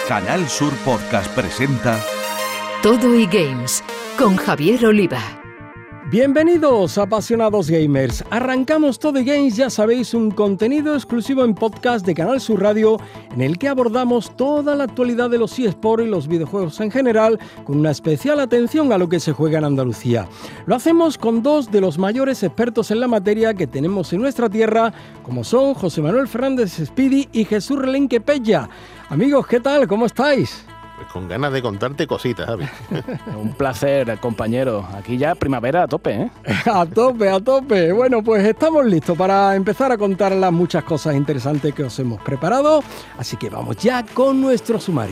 Canal Sur Podcast presenta Todo eGames con Javier Oliva. Bienvenidos, apasionados gamers. Arrancamos Todo eGames, ya sabéis, un contenido exclusivo en podcast de Canal Sur Radio en el que abordamos toda la actualidad de los eSports y los videojuegos en general, con una especial atención a lo que se juega en Andalucía. Lo hacemos con dos de los mayores expertos en la materia que tenemos en nuestra tierra, como son José Manuel Fernández Speedy y Jesús Relenque Pella. Amigos, ¿qué tal? ¿Cómo estáis? Pues con ganas de contarte cositas, Javi. Un placer, compañero. Aquí ya primavera a tope, ¿eh? A tope. Bueno, pues estamos listos para empezar a contar las muchas cosas interesantes que os hemos preparado. Así que vamos ya con nuestro sumario.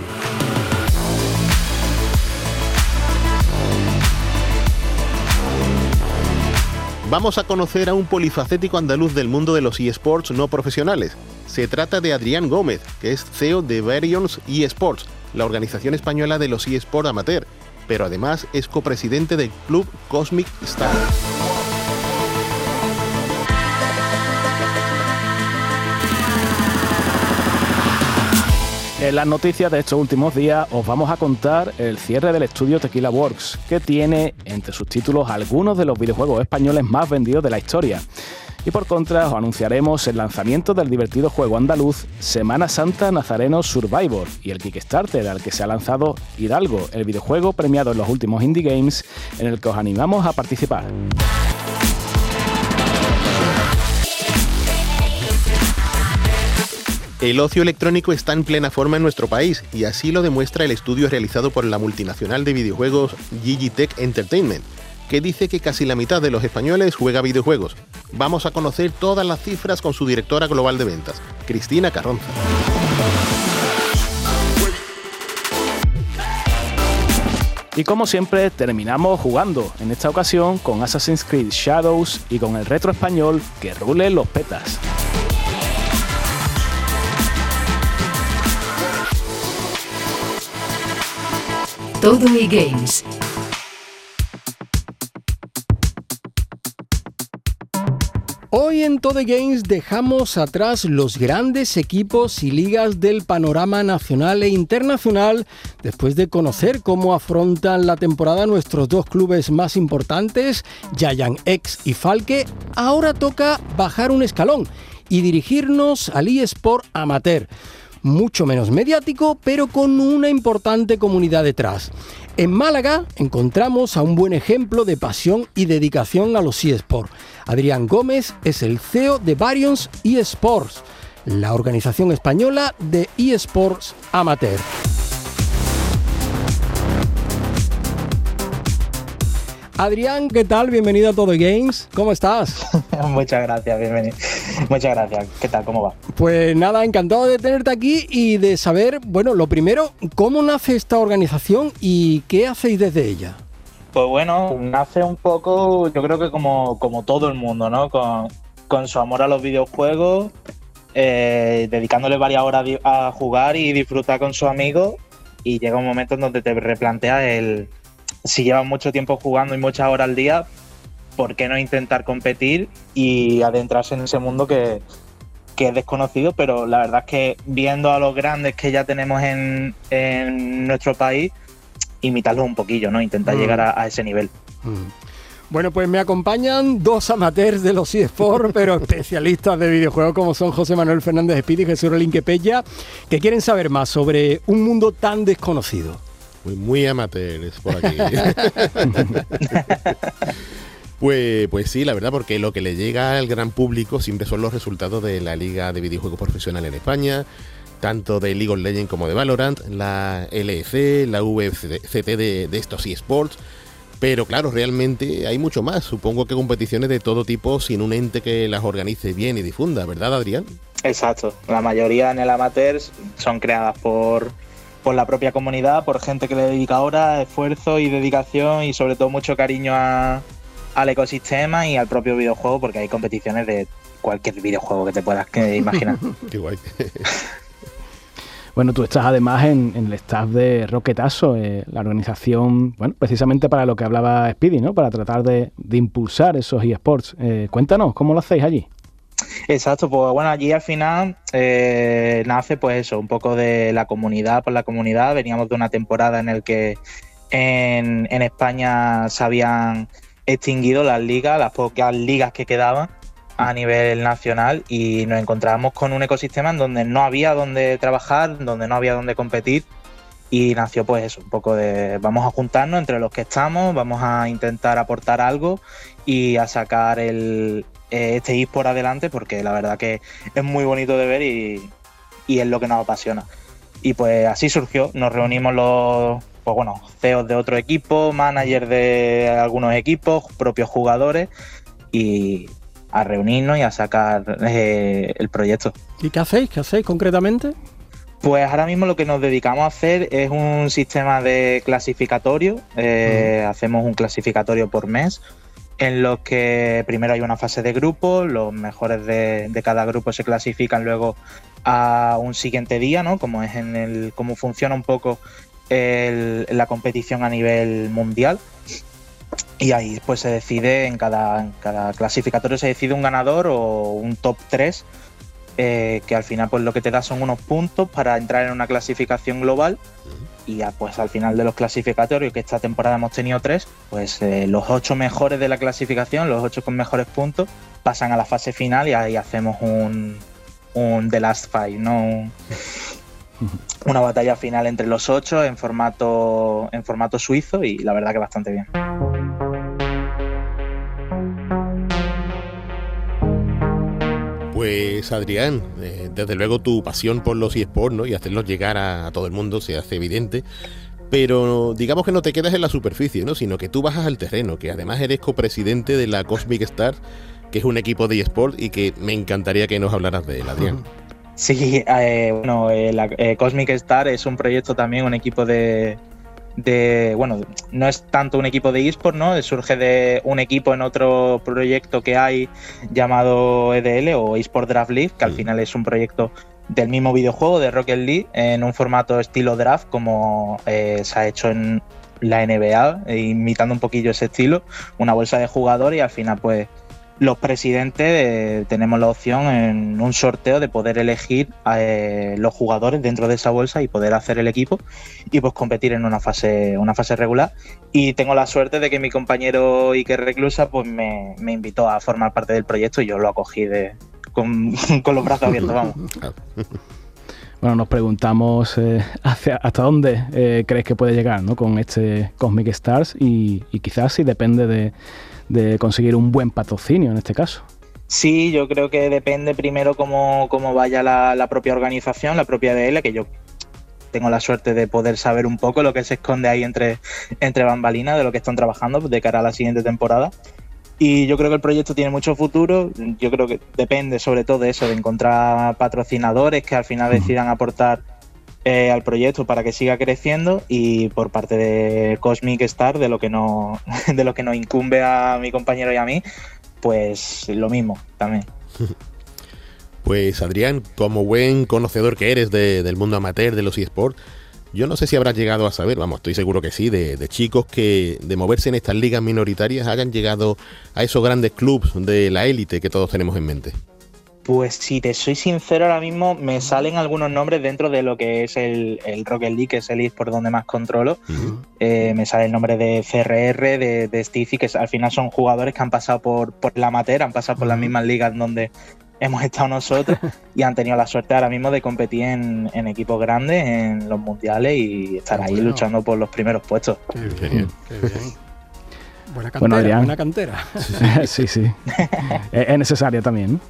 Vamos a conocer a un polifacético andaluz del mundo de los eSports no profesionales. Se trata de Adrián Gómez, que es CEO de Variance eSports, la organización española de los eSports amateur, pero además es copresidente del club Cosmic Star. En las noticias de estos últimos días os vamos a contar el cierre del estudio Tequila Works, que tiene entre sus títulos algunos de los videojuegos españoles más vendidos de la historia. Y por contra os anunciaremos el lanzamiento del divertido juego andaluz Semana Santa Nazareno Survivor y el Kickstarter al que se ha lanzado Hidalgo, el videojuego premiado en los últimos Indie Games en el que os animamos a participar. El ocio electrónico está en plena forma en nuestro país y así lo demuestra el estudio realizado por la multinacional de videojuegos Gigitech Entertainment, que dice que casi la mitad de los españoles juega videojuegos. Vamos a conocer todas las cifras con su directora global de ventas, Cristina Carronza. Y como siempre, terminamos jugando, en esta ocasión con Assassin's Creed Shadows y con el retro español Que Rule los Petas. Todo eGames. Hoy en Todo eGames dejamos atrás los grandes equipos y ligas del panorama nacional e internacional después de conocer cómo afrontan la temporada nuestros dos clubes más importantes, Giant X y Falke. Ahora toca bajar un escalón y dirigirnos al eSport amateur. Mucho menos mediático, pero con una importante comunidad detrás. En Málaga encontramos a un buen ejemplo de pasión y dedicación a los eSports. Adrián Gómez es el CEO de Variance eSports, la organización española de eSports amateur. Adrián, ¿qué tal? Bienvenido a Todo eGames. ¿Cómo estás? Muchas gracias, bienvenido. Muchas gracias. ¿Qué tal? ¿Cómo va? Pues nada, encantado de tenerte aquí y de saber, bueno, lo primero, ¿cómo nace esta organización y qué hacéis desde ella? Pues bueno, nace un poco, yo creo que como todo el mundo, ¿no? Con su amor a los videojuegos, dedicándole varias horas a jugar y disfrutar con sus amigos, y llega un momento en donde te replanteas si llevas mucho tiempo jugando y muchas horas al día, ¿por qué no intentar competir y adentrarse en ese mundo que es desconocido? Pero la verdad es que viendo a los grandes que ya tenemos en nuestro país, imitarlos un poquillo, ¿no? Intentar llegar a ese nivel. Bueno, pues me acompañan dos amateurs de los eSports, pero especialistas de videojuegos como son José Manuel Fernández Speedy y Jesús Relenque Pella, que quieren saber más sobre un mundo tan desconocido. Muy amateurs por aquí. Pues sí, la verdad, porque lo que le llega al gran público siempre son los resultados de la Liga de Videojuegos Profesional en España, tanto de League of Legends como de Valorant, la LEC, la VCT de estos eSports. Pero claro, realmente hay mucho más. Supongo que competiciones de todo tipo sin un ente que las organice bien y difunda, ¿verdad, Adrián? Exacto. La mayoría en el amateur son creadas por la propia comunidad, por gente que le dedica horas, esfuerzo y dedicación y sobre todo mucho cariño al ecosistema y al propio videojuego, porque hay competiciones de cualquier videojuego que te puedas imaginar. Qué guay. Bueno, tú estás además en el staff de Rocketazo, la organización, bueno, precisamente para lo que hablaba Speedy, ¿no? Para tratar de impulsar esos eSports. Cuéntanos, ¿cómo lo hacéis allí? Exacto, pues bueno, allí al final nace pues eso, un poco de la comunidad por la comunidad. Veníamos de una temporada en el que en España se habían extinguido las ligas, las pocas ligas que quedaban a nivel nacional, y nos encontrábamos con un ecosistema en donde no había donde trabajar, donde no había donde competir, y nació pues eso, un poco de vamos a juntarnos entre los que estamos, vamos a intentar aportar algo y a sacar este eSport adelante, porque la verdad que es muy bonito de ver y es lo que nos apasiona. Y pues así surgió, nos reunimos los CEOs de otro equipo, managers de algunos equipos, propios jugadores, y a reunirnos y a sacar el proyecto. ¿Y qué hacéis? ¿Qué hacéis concretamente? Pues ahora mismo lo que nos dedicamos a hacer es un sistema de clasificatorio. Hacemos un clasificatorio por mes, en los que primero hay una fase de grupo, los mejores de cada grupo se clasifican luego a un siguiente día, ¿no? Como es cómo funciona un poco la competición a nivel mundial. Y ahí pues se decide, en cada clasificatorio se decide un ganador o un top 3, que al final pues lo que te da son unos puntos para entrar en una clasificación global. Y ya pues al final de los clasificatorios, que esta temporada hemos tenido 3, pues los 8 mejores de la clasificación, los 8 con mejores puntos, pasan a la fase final y ahí hacemos un The Last Fight, ¿no? Una batalla final entre los 8 en formato suizo, y la verdad que bastante bien. Pues Adrián, desde luego tu pasión por los eSports, ¿no? Y hacerlos llegar a todo el mundo se hace evidente, pero digamos que no te quedas en la superficie, ¿no? Sino que tú bajas al terreno, que además eres copresidente de la Cosmic Stars, que es un equipo de eSports y que me encantaría que nos hablaras de él, Adrián. Sí, la Cosmic Star es un proyecto también, un equipo no es tanto un equipo de eSport, ¿no? Surge de un equipo en otro proyecto que hay llamado EDL o eSport Draft League, que al final es un proyecto del mismo videojuego de Rocket League en un formato estilo draft, como se ha hecho en la NBA, imitando un poquillo ese estilo, una bolsa de jugadores, y al final pues los presidentes tenemos la opción en un sorteo de poder elegir los jugadores dentro de esa bolsa y poder hacer el equipo y pues competir en una fase regular. Y tengo la suerte de que mi compañero Iker Reclusa pues me invitó a formar parte del proyecto, y yo lo acogí con los brazos abiertos, vamos. Bueno, nos preguntamos hasta dónde crees que puede llegar, ¿no? Con este Cosmic Stars, y quizás si depende de conseguir un buen patrocinio en este caso. Sí, yo creo que depende primero cómo vaya la propia organización, la propia EDL, que yo tengo la suerte de poder saber un poco lo que se esconde ahí entre bambalinas de lo que están trabajando de cara a la siguiente temporada. Y yo creo que el proyecto tiene mucho futuro. Yo creo que depende sobre todo de eso, de encontrar patrocinadores que al final decidan aportar al proyecto para que siga creciendo, y por parte de Cosmic Star, de lo que nos incumbe a mi compañero y a mí, pues lo mismo también. Pues Adrián, como buen conocedor que eres del mundo amateur de los eSports, yo no sé si habrás llegado a saber, vamos, estoy seguro que sí, de chicos que de moverse en estas ligas minoritarias hayan llegado a esos grandes clubs de la élite que todos tenemos en mente. Pues si te soy sincero, ahora mismo me salen algunos nombres dentro de lo que es el Rocket League, que es el eSport donde más controlo. Me sale el nombre de CRR, de Stiffy, que al final son jugadores que han pasado por la amateur, han pasado por las mismas ligas donde hemos estado nosotros, y han tenido la suerte ahora mismo de competir en equipos grandes, en los mundiales, y estar ahí luchando por los primeros puestos. Qué bien. Buena cantera, Adrián. buena cantera. Sí. Es necesaria también, ¿no?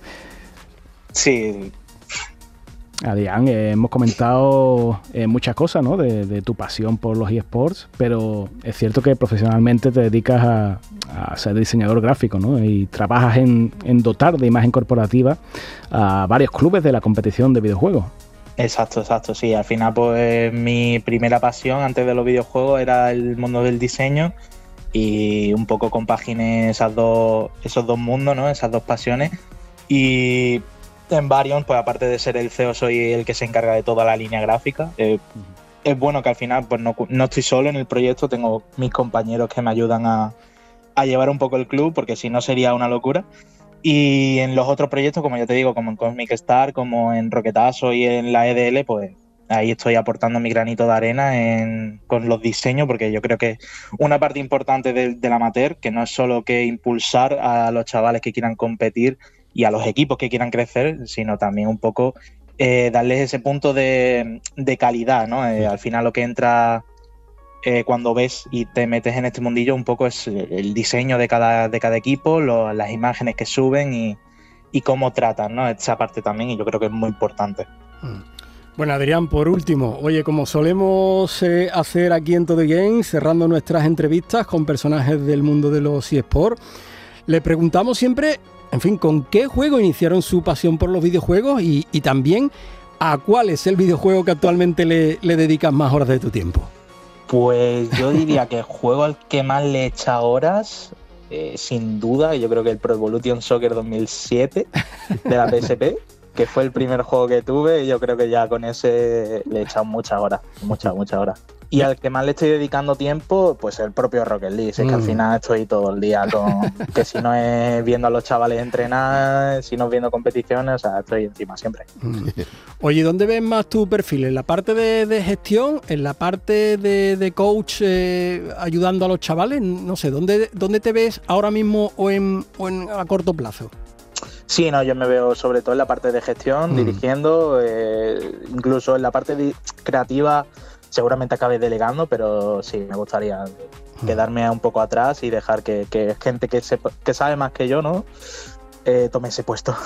Sí. Adrián, hemos comentado muchas cosas, ¿no? de tu pasión por los eSports, pero es cierto que profesionalmente te dedicas a ser diseñador gráfico, ¿no? Y trabajas en dotar de imagen corporativa a varios clubes de la competición de videojuegos. Exacto, sí. Al final, pues mi primera pasión antes de los videojuegos era el mundo del diseño, y un poco compaginé esos dos mundos, ¿no? Esas dos pasiones. Y en Varion, pues aparte de ser el CEO, soy el que se encarga de toda la línea gráfica. Es bueno que al final pues no estoy solo en el proyecto, tengo mis compañeros que me ayudan a llevar un poco el club, porque si no sería una locura. Y en los otros proyectos, como ya te digo, como en Cosmic Star, como en Rocketazo y en la EDL, pues ahí estoy aportando mi granito de arena con los diseños, porque yo creo que una parte importante del amateur, que no es solo que impulsar a los chavales que quieran competir y a los equipos que quieran crecer, sino también un poco darles ese punto de calidad, ¿no? Al final lo que entra cuando ves y te metes en este mundillo un poco es el diseño de cada equipo, las imágenes que suben y cómo tratan, ¿no? Esa parte también, y yo creo que es muy importante. Bueno, Adrián, por último, oye, como solemos hacer aquí en Todo Games, cerrando nuestras entrevistas con personajes del mundo de los eSports, le preguntamos siempre, en fin, ¿con qué juego iniciaron su pasión por los videojuegos y también a cuál es el videojuego que actualmente le dedicas más horas de tu tiempo? Pues yo diría que el juego al que más le he echado horas, sin duda, yo creo que el Pro Evolution Soccer 2007 de la PSP, que fue el primer juego que tuve, y yo creo que ya con ese le he echado muchas horas. Y al que más le estoy dedicando tiempo, pues el propio Rocket League. Es que al final estoy todo el día que si no es viendo a los chavales entrenar, si no es viendo competiciones, o sea, estoy encima siempre. Oye, ¿dónde ves más tu perfil? ¿En la parte de gestión? ¿En la parte de coach ayudando a los chavales? No sé, ¿dónde te ves ahora mismo o a corto plazo? Sí, no, yo me veo sobre todo en la parte de gestión, dirigiendo, incluso en la parte creativa seguramente acabe delegando, pero sí, me gustaría quedarme un poco atrás y dejar que gente que sabe más que yo, ¿no? Tome ese puesto.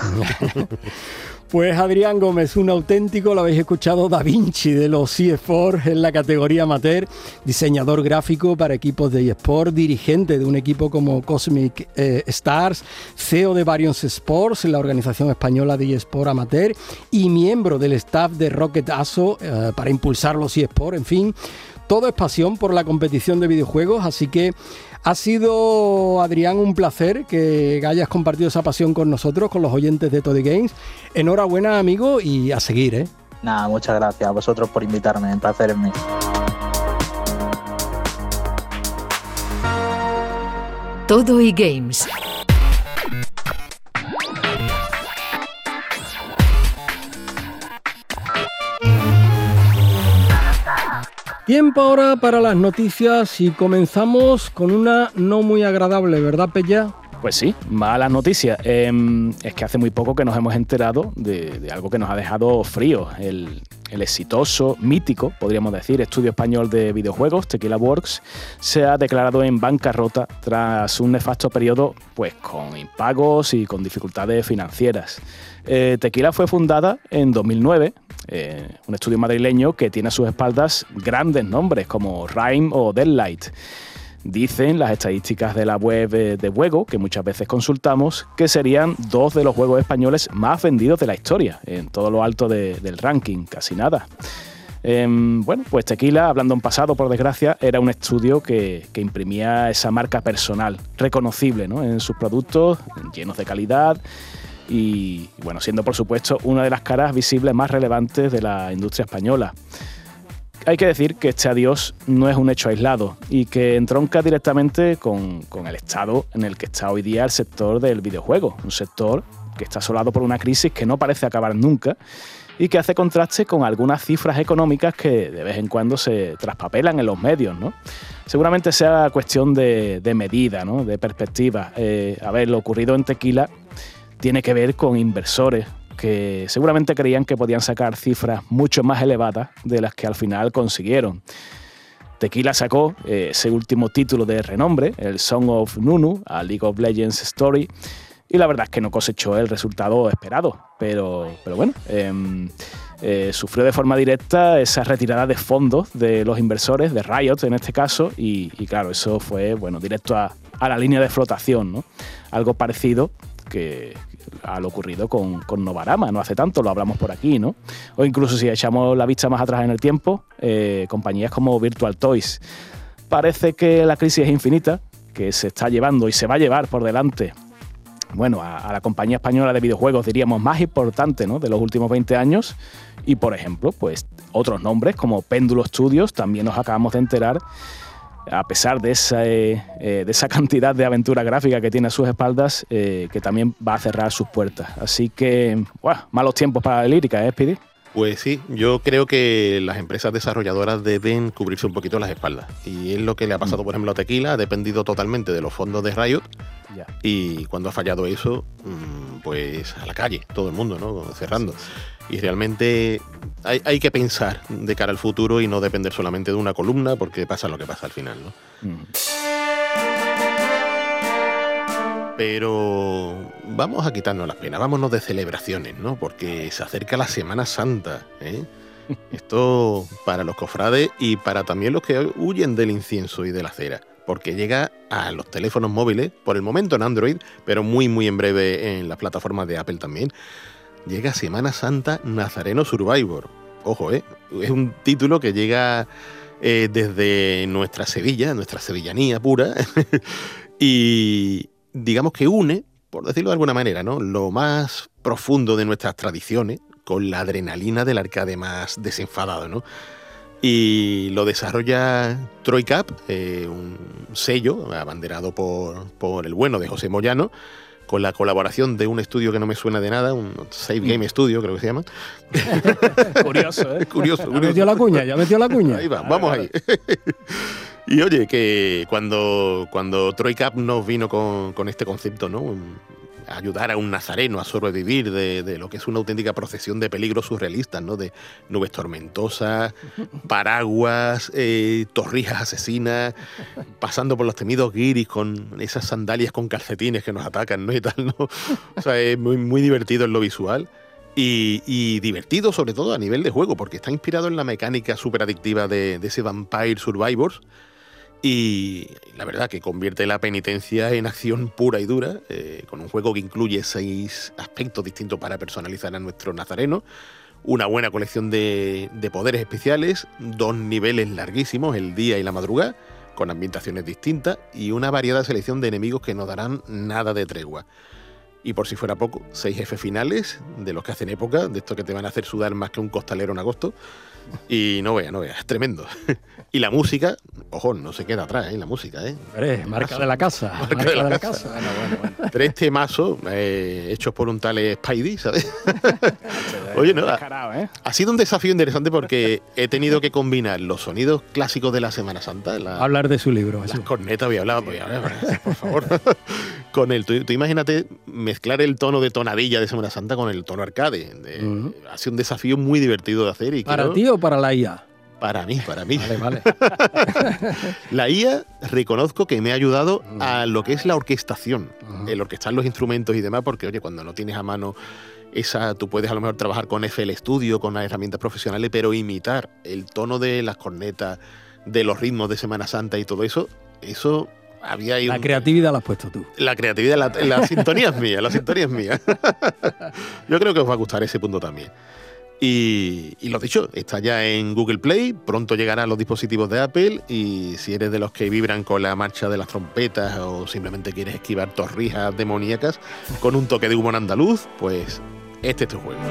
Pues Adrián Gómez, un auténtico, lo habéis escuchado, Da Vinci de los eSports en la categoría amateur, diseñador gráfico para equipos de eSports, dirigente de un equipo como Cosmic Stars, CEO de Variance Sports, la organización española de eSports amateur, y miembro del staff de Rocketazo para impulsar los eSports. En fin, todo es pasión por la competición de videojuegos, así que ha sido, Adrián, un placer que hayas compartido esa pasión con nosotros, con los oyentes de Todo Games. Enhorabuena, amigo, y a seguir, ¿eh? Nada, muchas gracias a vosotros por invitarme, un placer es mío. Todo Games. Tiempo ahora para las noticias y comenzamos con una no muy agradable, ¿verdad, Pella? Pues sí, malas noticias. Es que hace muy poco que nos hemos enterado de algo que nos ha dejado frío. El exitoso, mítico, podríamos decir, estudio español de videojuegos, Tequila Works, se ha declarado en bancarrota tras un nefasto periodo pues, con impagos y con dificultades financieras. Tequila fue fundada en 2009, un estudio madrileño que tiene a sus espaldas grandes nombres como Rime o Deadlight. Dicen las estadísticas de la web de Juego, que muchas veces consultamos, que serían 2 de los juegos españoles más vendidos de la historia, en todo lo alto del ranking, casi nada. Bueno, pues Tequila, hablando en pasado, por desgracia, era un estudio que imprimía esa marca personal, reconocible, ¿no?, en sus productos, llenos de calidad y, bueno, siendo por supuesto una de las caras visibles más relevantes de la industria española. Hay que decir que este adiós no es un hecho aislado y que entronca directamente con el estado en el que está hoy día el sector del videojuego, un sector que está asolado por una crisis que no parece acabar nunca y que hace contraste con algunas cifras económicas que de vez en cuando se traspapelan en los medios, ¿no? Seguramente sea cuestión de medida, ¿no?, de perspectiva. A ver, lo ocurrido en Tequila tiene que ver con inversores que seguramente creían que podían sacar cifras mucho más elevadas de las que al final consiguieron. Tequila sacó ese último título de renombre, el Song of Nunu, a League of Legends Story, y la verdad es que no cosechó el resultado esperado, pero bueno, sufrió de forma directa esa retirada de fondos de los inversores, de Riot en este caso, y claro, eso fue, bueno, directo a la línea de flotación, ¿no? Algo parecido a lo ocurrido con Novarama, no hace tanto, lo hablamos por aquí, ¿no? O incluso si echamos la vista más atrás en el tiempo, compañías como Virtual Toys. Parece que la crisis es infinita, que se está llevando y se va a llevar por delante, bueno, a la compañía española de videojuegos, diríamos, más importante, ¿no?, de los últimos 20 años. Y, por ejemplo, pues otros nombres como Péndulo Studios, también nos acabamos de enterar, a pesar de esa cantidad de aventura gráfica que tiene a sus espaldas, que también va a cerrar sus puertas. Así que, malos tiempos para la lírica, Speedy. Pues sí, yo creo que las empresas desarrolladoras deben cubrirse un poquito las espaldas. Y es lo que le ha pasado, por ejemplo, a Tequila. Ha dependido totalmente de los fondos de Riot. Ya. Y cuando ha fallado eso, pues a la calle, todo el mundo, ¿no? Cerrando. Y realmente hay que pensar de cara al futuro y no depender solamente de una columna, porque pasa lo que pasa al final, ¿no? Pero vamos a quitarnos las penas, vámonos de celebraciones, ¿no? Porque se acerca la Semana Santa, ¿eh? Esto para los cofrades y para también los que huyen del incienso y de la cera, porque llega a los teléfonos móviles, por el momento en Android, pero muy muy en breve en las plataformas de Apple también. Llega Semana Santa Nazareno Survivor. Ojo, es un título que llega desde nuestra Sevilla, nuestra sevillanía pura, y digamos que une, por decirlo de alguna manera, ¿no?, lo más profundo de nuestras tradiciones con la adrenalina del arcade más desenfadado, ¿no? Y lo desarrolla Troycap, un sello abanderado por el bueno de José Moyano, con la colaboración de un estudio que no me suena de nada, un Save Game Studio, creo que se llama. Curioso, ¿eh? Curioso. Ya metió la cuña. Ahí va, vamos ahí. Y oye, que cuando Troycap nos vino con este concepto, ¿no?, ayudar a un nazareno a sobrevivir de lo que es una auténtica procesión de peligros surrealistas, ¿no?, de nubes tormentosas, paraguas, torrijas asesinas, pasando por los temidos guiris con esas sandalias con calcetines que nos atacan, ¿no?, y tal, ¿no? O sea, es muy, muy divertido en lo visual. Y divertido sobre todo a nivel de juego, porque está inspirado en la mecánica súper adictiva de ese Vampire Survivors. Y la verdad que convierte la penitencia en acción pura y dura, con un juego que incluye 6 aspectos distintos para personalizar a nuestro nazareno, una buena colección de poderes especiales, 2 niveles larguísimos, el día y la madrugada, con ambientaciones distintas y una variada selección de enemigos que no darán nada de tregua. Y por si fuera poco, 6 jefes finales, de los que hacen época, de estos que te van a hacer sudar más que un costalero en agosto. Y no veas, es tremendo. Y la música, ojo, no se queda atrás, la música, Marca de la casa. Marca de la casa. Bueno. 3 temazos hechos por un tal Spidey, ¿sabes? Oye, no, ha sido un desafío interesante porque he tenido que combinar los sonidos clásicos de la Semana Santa. Hablar de su libro. Las cornetas, voy a hablar, por favor. Con tú imagínate mezclar el tono de tonadilla de Semana Santa con el tono arcade. Ha sido un desafío muy divertido de hacer. Y ¿Para ti o para la IA? Para mí. Vale. La IA, reconozco que me ha ayudado a lo que es la orquestación, el orquestar los instrumentos y demás, porque, oye, cuando no tienes a mano tú puedes a lo mejor trabajar con FL Studio, con las herramientas profesionales, pero imitar el tono de las cornetas, de los ritmos de Semana Santa y todo eso había ahí la creatividad la has puesto tú. La creatividad, la sintonía es mía, Yo creo que os va a gustar ese punto también. Y lo dicho, está ya en Google Play, pronto llegará a los dispositivos de Apple, y si eres de los que vibran con la marcha de las trompetas o simplemente quieres esquivar torrijas demoníacas con un toque de humor andaluz, pues este es tu juego.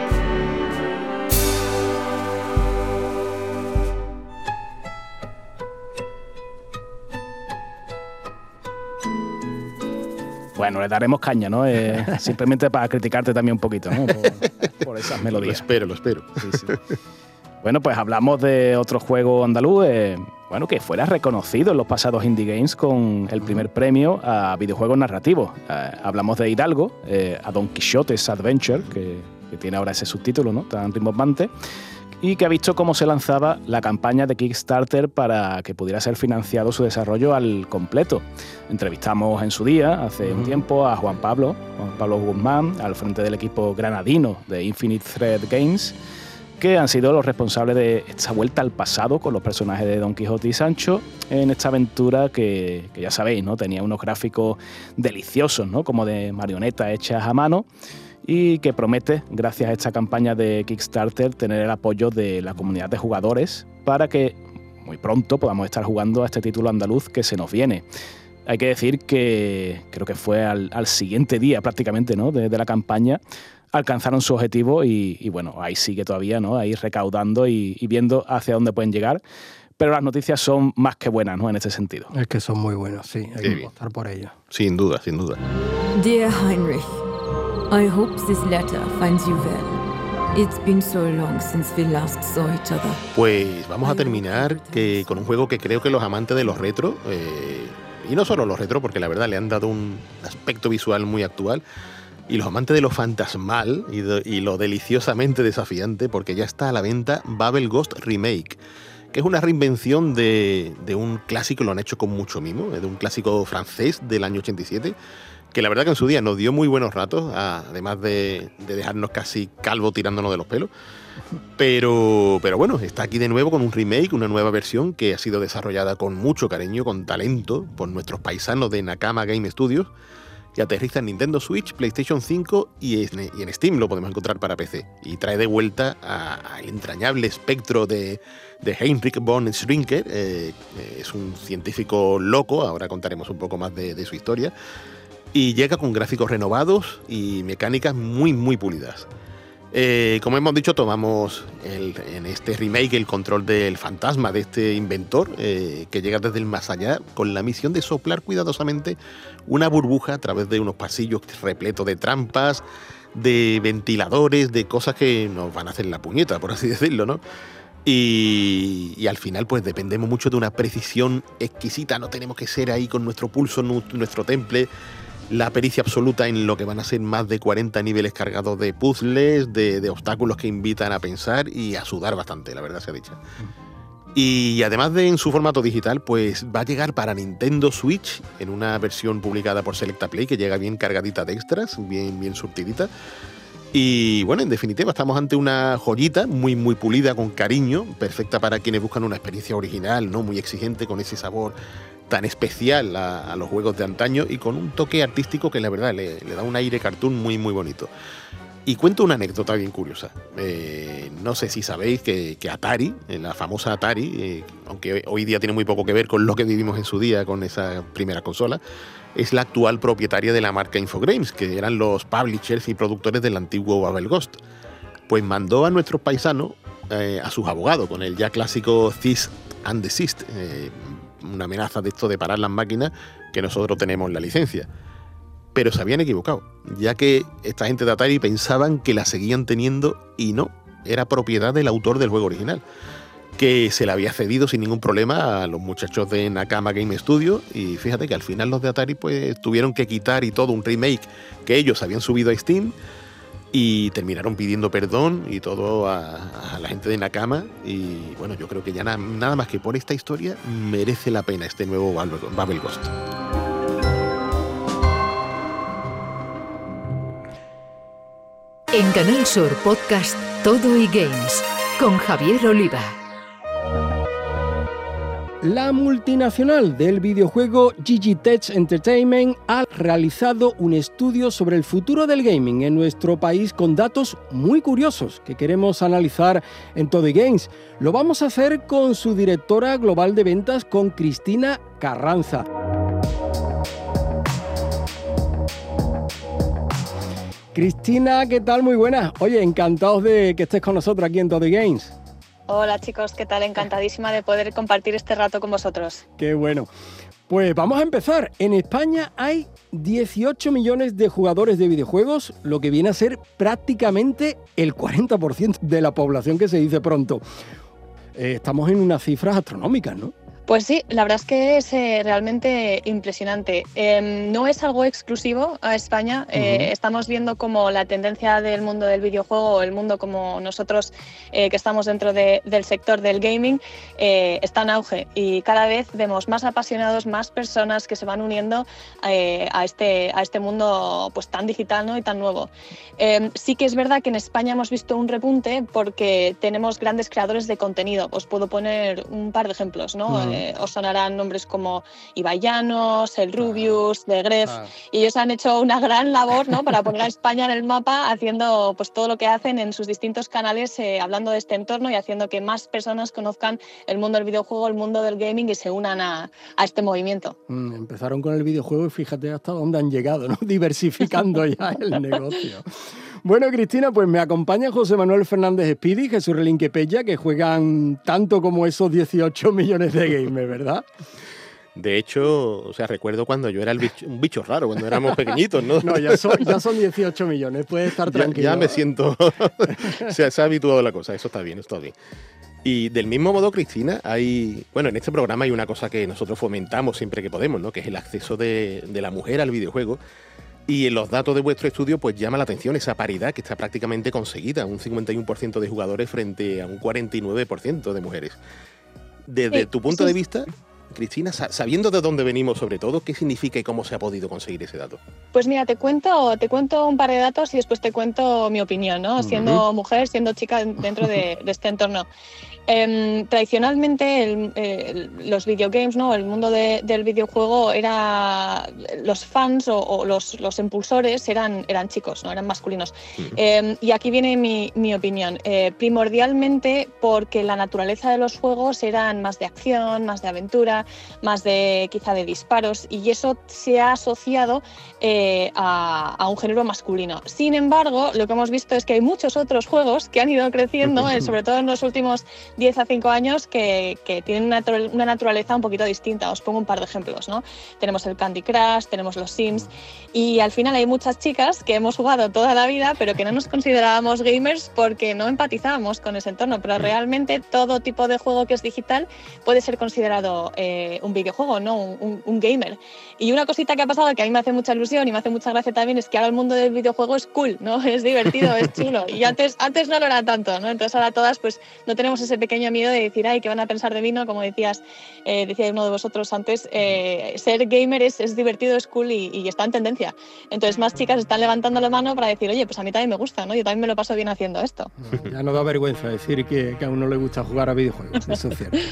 Bueno, le daremos caña, ¿no? Simplemente para criticarte también un poquito, ¿no? Por esas melodías. Lo espero. Sí. Bueno, pues hablamos de otro juego andaluz, que fuera reconocido en los pasados Indie Games con el primer premio a videojuegos narrativos. Hablamos de Hidalgo, a Don Quixote's Adventure, que tiene ahora ese subtítulo, ¿no?, tan rimbombante, y que ha visto cómo se lanzaba la campaña de Kickstarter para que pudiera ser financiado su desarrollo al completo. Entrevistamos en su día, hace un tiempo, a Juan Pablo Guzmán, al frente del equipo granadino de Infinite Thread Games, que han sido los responsables de esta vuelta al pasado con los personajes de Don Quijote y Sancho en esta aventura que ya sabéis, ¿no?, tenía unos gráficos deliciosos, ¿no?, como de marionetas hechas a mano, y que promete, gracias a esta campaña de Kickstarter, tener el apoyo de la comunidad de jugadores para que muy pronto podamos estar jugando a este título andaluz que se nos viene. Hay que decir que creo que fue al siguiente día prácticamente, ¿no?, de la campaña, alcanzaron su objetivo y bueno, ahí sigue todavía, ¿no?, ahí recaudando y viendo hacia dónde pueden llegar. pero las noticias son más que buenas, ¿no? En este sentido. Es que son muy buenos, sí, hay que apostar por ellos. Sin duda, sin duda. Dear Heinrich, I hope this letter finds you well. It's been so long since we last saw each other. Pues vamos a terminar con un juego que creo que los amantes de los retro, y no solo los retro, porque la verdad le han dado un aspecto visual muy actual, y los amantes de lo fantasmal y lo deliciosamente desafiante, porque ya está a la venta Babel Ghost Remake, que es una reinvención de un clásico, lo han hecho con mucho mimo, de un clásico francés del año 87, que la verdad que en su día nos dio muy buenos ratos, además de dejarnos casi calvo tirándonos de los pelos. Pero bueno, está aquí de nuevo con un remake, una nueva versión que ha sido desarrollada con mucho cariño, con talento, por nuestros paisanos de Nakama Game Studios, y aterriza en Nintendo Switch, PlayStation 5 y en Steam lo podemos encontrar para PC. Y trae de vuelta al entrañable espectro de Heinrich von Schrinker. Es un científico loco, ahora contaremos un poco más de su historia. Y llega con gráficos renovados y mecánicas muy, muy pulidas. Como hemos dicho, tomamos en este remake el control del fantasma de este inventor que llega desde el más allá con la misión de soplar cuidadosamente una burbuja a través de unos pasillos repletos de trampas, de ventiladores, de cosas que nos van a hacer la puñeta, por así decirlo, ¿no? Y al final pues dependemos mucho de una precisión exquisita, no tenemos que ser ahí con nuestro pulso, nuestro temple, la pericia absoluta en lo que van a ser más de 40 niveles cargados de puzzles, de obstáculos que invitan a pensar y a sudar bastante, la verdad sea dicha. Y además de en su formato digital, pues va a llegar para Nintendo Switch en una versión publicada por Selecta Play que llega bien cargadita de extras, bien surtidita. Y bueno, en definitiva estamos ante una joyita muy muy pulida, con cariño, perfecta para quienes buscan una experiencia original, ¿no? Muy exigente, con ese sabor tan especial a los juegos de antaño y con un toque artístico que la verdad le da un aire cartoon muy muy bonito. Y cuento una anécdota bien curiosa. No sé si sabéis que Atari, la famosa Atari, aunque hoy día tiene muy poco que ver con lo que vivimos en su día con esa primera consola, es la actual propietaria de la marca Infogrames, que eran los publishers y productores del antiguo Babel Ghost. Pues mandó a nuestros paisanos, a sus abogados, con el ya clásico Cease and Desist, una amenaza de esto de parar las máquinas, que nosotros tenemos la licencia. Pero se habían equivocado, ya que esta gente de Atari pensaban que la seguían teniendo y no, era propiedad del autor del juego original, que se la había cedido sin ningún problema a los muchachos de Nakama Game Studio, y fíjate que al final los de Atari pues tuvieron que quitar y todo un remake que ellos habían subido a Steam y terminaron pidiendo perdón y todo a la gente de Nakama. Y bueno, yo creo que ya nada más que por esta historia merece la pena este nuevo Babel Ghost. En Canal Sur Podcast Todo y Games con Javier Oliva. La multinacional del videojuego Gigitech Entertainment ha realizado un estudio sobre el futuro del gaming en nuestro país con datos muy curiosos que queremos analizar en Todo y Games. Lo vamos a hacer con su directora global de ventas, con Cristina Carranza. Cristina, ¿qué tal? Muy buenas. Oye, encantados de que estés con nosotros aquí en Todo y Games. Hola chicos, ¿qué tal? Encantadísima de poder compartir este rato con vosotros. Qué bueno. Pues vamos a empezar. En España hay 18 millones de jugadores de videojuegos, lo que viene a ser prácticamente el 40% de la población, que se dice pronto. Estamos en unas cifras astronómicas, ¿no? Pues sí, la verdad es que es realmente impresionante. No es algo exclusivo a España. Estamos viendo como la tendencia del mundo del videojuego, el mundo como nosotros que estamos dentro del sector del gaming, está en auge, y cada vez vemos más apasionados, más personas que se van uniendo a este mundo pues tan digital, ¿no? Y tan nuevo. Sí que es verdad que en España hemos visto un repunte porque tenemos grandes creadores de contenido. Os puedo poner un par de ejemplos, ¿no? Os sonarán nombres como Ibai Llanos, el Rubius, The Gref, y ellos han hecho una gran labor, ¿no? Para poner a España en el mapa, haciendo pues todo lo que hacen en sus distintos canales, hablando de este entorno y haciendo que más personas conozcan el mundo del videojuego, el mundo del gaming, y se unan a este movimiento. Empezaron con el videojuego y fíjate hasta dónde han llegado, ¿no? Diversificando ya el negocio. Bueno, Cristina, pues me acompaña José Manuel Fernández Speedy y Jesús Relinque Pella, que juegan tanto como esos 18 millones de gamers, ¿verdad? De hecho, o sea, recuerdo cuando yo era un bicho raro, cuando éramos pequeñitos, ¿no? No, ya son 18 millones, puedes estar tranquilo. Ya me siento... se ha habituado la cosa, eso está bien, eso está bien. Y del mismo modo, Cristina, en este programa hay una cosa que nosotros fomentamos siempre que podemos, ¿no? Que es el acceso de la mujer al videojuego. Y en los datos de vuestro estudio, pues llama la atención esa paridad que está prácticamente conseguida, un 51% de jugadores frente a un 49% de mujeres. Desde tu punto de vista, Cristina, sabiendo de dónde venimos sobre todo, ¿qué significa y cómo se ha podido conseguir ese dato? Pues mira, te cuento un par de datos y después te cuento mi opinión, ¿no? Siendo mujer, siendo chica dentro de este entorno. Tradicionalmente los videogames, ¿no? El mundo del videojuego era los fans o los impulsores eran chicos, ¿no? Eran masculinos. Y aquí viene mi opinión. Primordialmente porque la naturaleza de los juegos eran más de acción, más de aventura, más de quizá de disparos, y eso se ha asociado a un género masculino. Sin embargo, lo que hemos visto es que hay muchos otros juegos que han ido creciendo, sobre todo en los últimos 10 a 5 años, que tienen una naturaleza un poquito distinta. Os pongo un par de ejemplos, ¿no? Tenemos el Candy Crush, tenemos los Sims, y al final hay muchas chicas que hemos jugado toda la vida, pero que no nos considerábamos gamers porque no empatizábamos con ese entorno. Pero realmente todo tipo de juego que es digital puede ser considerado un videojuego, ¿no? Un gamer. Y una cosita que ha pasado que a mí me hace mucha ilusión y me hace mucha gracia también es que ahora el mundo del videojuego es cool, ¿no? Es divertido, es chulo. Y antes no lo era tanto, ¿no? Entonces ahora todas pues no tenemos ese pequeño miedo de decir, ay, ¿qué van a pensar de mí? ¿No? Como decía uno de vosotros antes, ser gamer es divertido, es cool y está en tendencia. Entonces más chicas están levantando la mano para decir, oye, pues a mí también me gusta, ¿no? Yo también me lo paso bien haciendo esto. Ya no da vergüenza decir que a uno le gusta jugar a videojuegos, eso es cierto.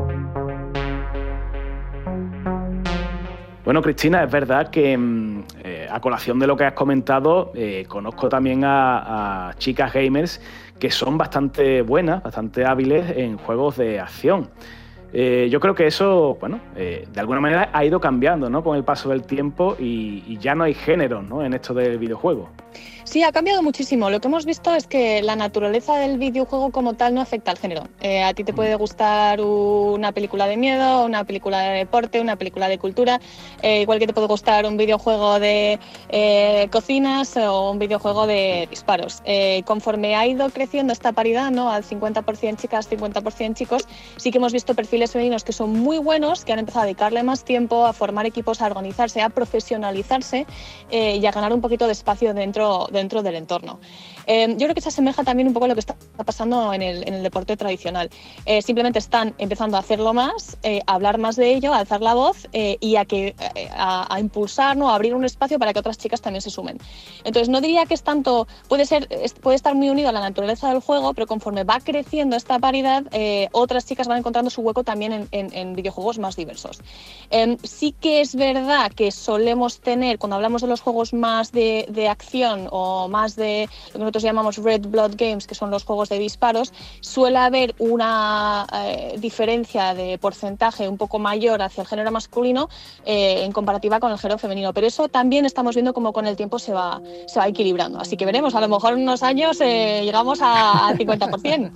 Bueno, Cristina, es verdad que a colación de lo que has comentado, conozco también a chicas gamers que son bastante buenas, bastante hábiles en juegos de acción. Yo creo que eso, de alguna manera ha ido cambiando, ¿no? Con el paso del tiempo y ya no hay géneros, ¿no? En esto del videojuego. Sí, ha cambiado muchísimo. Lo que hemos visto es que la naturaleza del videojuego como tal no afecta al género. A ti te puede gustar una película de miedo, una película de deporte, una película de cultura, igual que te puede gustar un videojuego de cocinas o un videojuego de disparos. Conforme ha ido creciendo esta paridad, ¿no? Al 50% chicas, 50% chicos, sí que hemos visto perfiles femeninos que son muy buenos, que han empezado a dedicarle más tiempo, a formar equipos, a organizarse, a profesionalizarse y a ganar un poquito de espacio dentro del entorno. Yo creo que se asemeja también un poco a lo que está pasando en el deporte tradicional. Simplemente están empezando a hacerlo más, a hablar más de ello, a alzar la voz y a impulsar, ¿no? A abrir un espacio para que otras chicas también se sumen. Entonces no diría que es tanto, puede estar muy unido a la naturaleza del juego, pero conforme va creciendo esta paridad, otras chicas van encontrando su hueco también en videojuegos más diversos. Sí que es verdad que solemos tener, cuando hablamos de los juegos más de acción o más de lo que nosotros llamamos Red Blood Games, que son los juegos de disparos, suele haber una diferencia de porcentaje un poco mayor hacia el género masculino en comparativa con el género femenino, pero eso también estamos viendo como con el tiempo se va equilibrando, así que veremos, a lo mejor en unos años llegamos al 50%.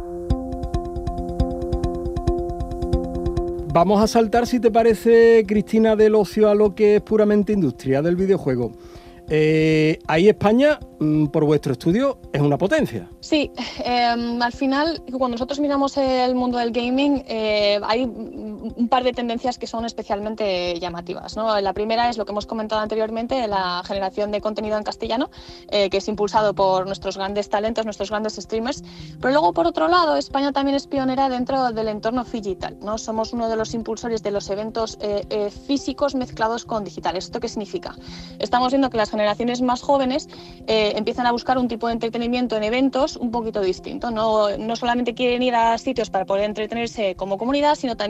Vamos a saltar, si te parece, Cristina, del ocio a lo que es puramente industria del videojuego. Ahí España, por vuestro estudio, es una potencia. Sí, al final, cuando nosotros miramos el mundo del gaming, hay un par de tendencias que son especialmente llamativas, ¿no? La primera es lo que hemos comentado anteriormente, la generación de contenido en castellano, que es impulsado por nuestros grandes talentos, nuestros grandes streamers. Pero luego, por otro lado, España también es pionera dentro del entorno digital, ¿no? Somos uno de los impulsores de los eventos físicos mezclados con digitales. ¿Esto qué significa? Estamos viendo que las generaciones más jóvenes empiezan a buscar un tipo de entretenimiento en eventos un poquito distinto. No solamente quieren ir a sitios para poder entretenerse como comunidad, sino también tener esa